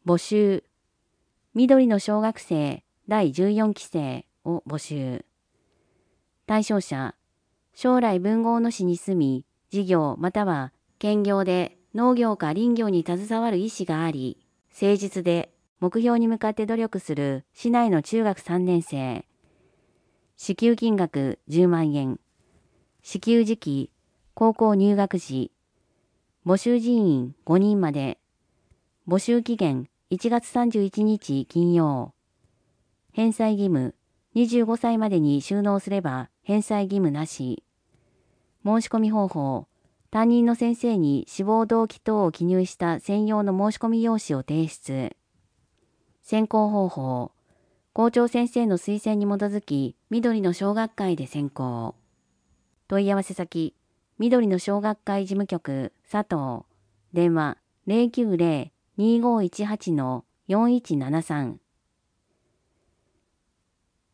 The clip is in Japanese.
募集。緑の小学生第14期生を募集。対象者。将来文豪の市に住み、事業または兼業で農業か林業に携わる意思があり、誠実で目標に向かって努力する市内の中学3年生。支給金額10万円。支給時期、高校入学時。募集人員5人まで。募集期限1月31日金曜。返済義務、25歳までに就農すれば返済義務なし。申し込み方法、担任の先生に志望動機等を記入した専用の申し込み用紙を提出。選考方法、校長先生の推薦に基づき、緑の小学会で選考。問い合わせ先、緑の小学会事務局、佐藤。電話、090-2518-4173。